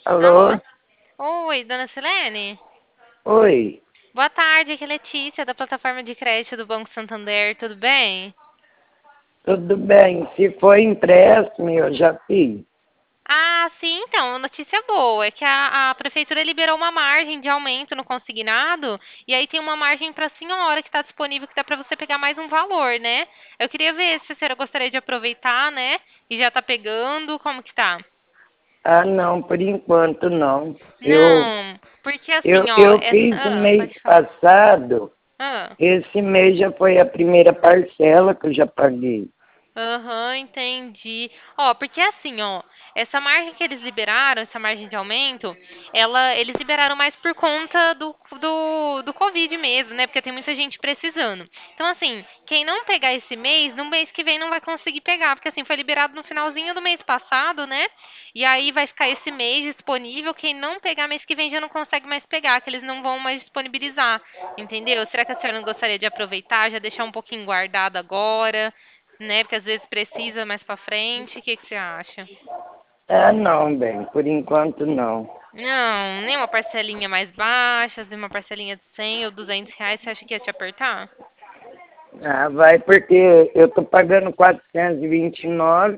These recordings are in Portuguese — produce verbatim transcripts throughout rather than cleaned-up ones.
Alô? Alô? Oi, dona Silene? Oi, Boa tarde, aqui é Letícia, da plataforma de crédito do Banco Santander, tudo bem? tudo bem? Se for empréstimo, eu já fiz. Ah, sim, então, notícia boa, é que a, a prefeitura liberou uma margem de aumento no consignado, e aí tem uma margem para a senhora que está disponível, que dá para você pegar mais um valor, né? Eu queria ver se a senhora gostaria de aproveitar, né? E já tá pegando, como que tá? Ah, não, por enquanto não. Eu, Não, porque assim, eu, ó, eu essa... fiz o Ah, mês pode falar. passado, Ah. esse mês já foi a primeira parcela que eu já paguei. Aham, entendi. Ó, porque assim, ó, essa margem que eles liberaram, essa margem de aumento, ela, eles liberaram mais por conta do, do, do Covid mesmo, né? Porque tem muita gente precisando. Então, assim, quem não pegar esse mês, no mês que vem não vai conseguir pegar, porque assim, foi liberado no finalzinho do mês passado, né? E aí vai ficar esse mês disponível. Quem não pegar mês que vem já não consegue mais pegar, que eles não vão mais disponibilizar, entendeu? Será que a senhora não gostaria de aproveitar, já deixar um pouquinho guardado agora? Né? Porque às vezes precisa mais pra frente. O que que você acha? Ah, não, bem, por enquanto não. Não, nem uma parcelinha mais baixa, nem uma parcelinha de cem ou duzentos reais, você acha que ia te apertar? Ah, vai porque eu tô pagando quatrocentos e vinte e nove.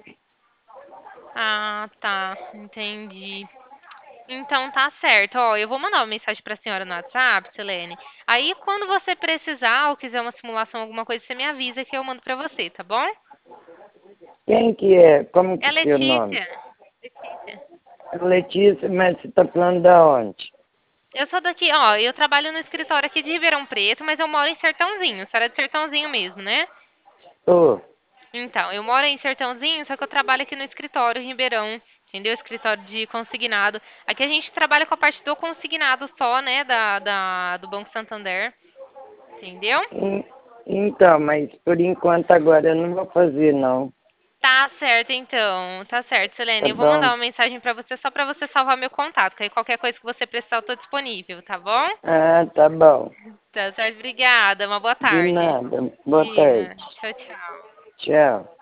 Ah, tá, entendi. Então tá certo. Ó, eu vou mandar uma mensagem pra senhora no WhatsApp, Selene. Aí quando você precisar ou quiser uma simulação, alguma coisa, você me avisa que eu mando pra você, tá bom? Quem que é? Como É que é seu nome? Letícia. Letícia. Letícia, mas você tá falando da onde? Eu sou daqui, ó, eu trabalho no escritório aqui de Ribeirão Preto, mas eu moro em Sertãozinho. A senhora é de Sertãozinho mesmo, né? Tô. Então, eu moro em Sertãozinho, só que eu trabalho aqui no escritório em Ribeirão, entendeu? Escritório de consignado. Aqui a gente trabalha com a parte do consignado só, né, da, da, do Banco Santander, entendeu? Hum, Então, mas por enquanto agora eu não vou fazer não, Tá certo, então. Tá certo, tá Selene. Eu vou mandar bom? uma mensagem pra você só pra você salvar meu contato, que aí qualquer coisa que você precisar eu tô disponível, tá bom? Ah, tá bom. Tá certo, obrigada. Uma boa De tarde. nada. Boa tarde. Imagina. Tchau, tchau. Tchau.